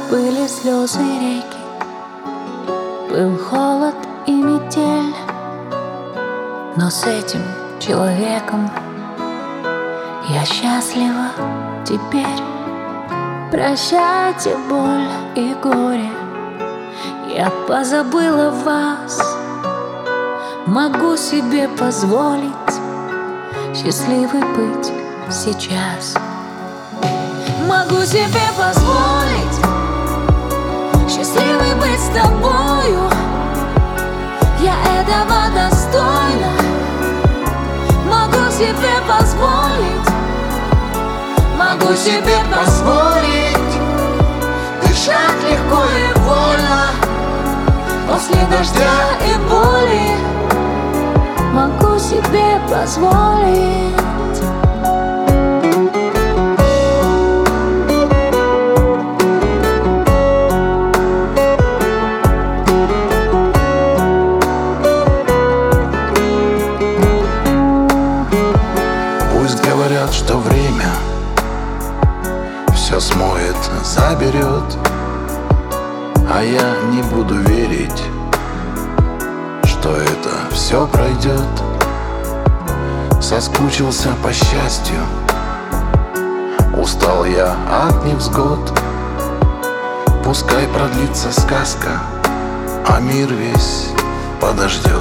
были слезы реки, был холод и метель, но с этим человеком я счастлива теперь. Прощайте боль и горе, я позабыла вас. Могу себе позволить счастливой быть сейчас. Могу себе позволить счастливой быть с тобою. Я этого достойна. Могу себе позволить, могу себе позволить дышать легко и вольно после дождя и боли. Могу себе позволить. Пусть говорят, что время все смоет, заберет, а я не буду верить, что это все пройдет. Соскучился по счастью, устал я от невзгод. Пускай продлится сказка, а мир весь подождет.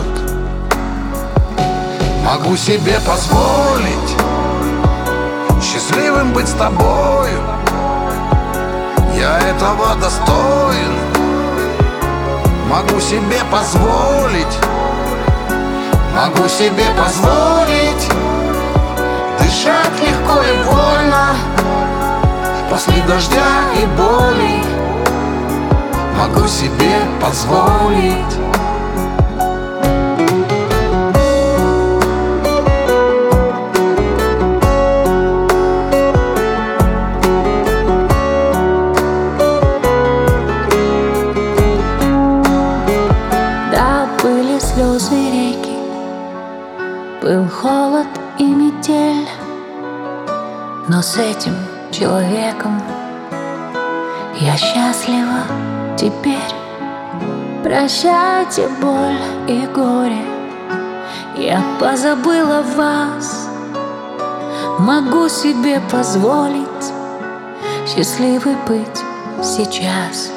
Могу себе позволить счастливым быть с тобою. Я этого достоин. Могу себе позволить, могу себе позволить дышать легко и вольно после дождя и боли. Могу себе позволить. Были слезы реки, был холод и метель, но с этим человеком я счастлива теперь. Прощайте боль и горе, я позабыла вас. Могу себе позволить счастливой быть сейчас.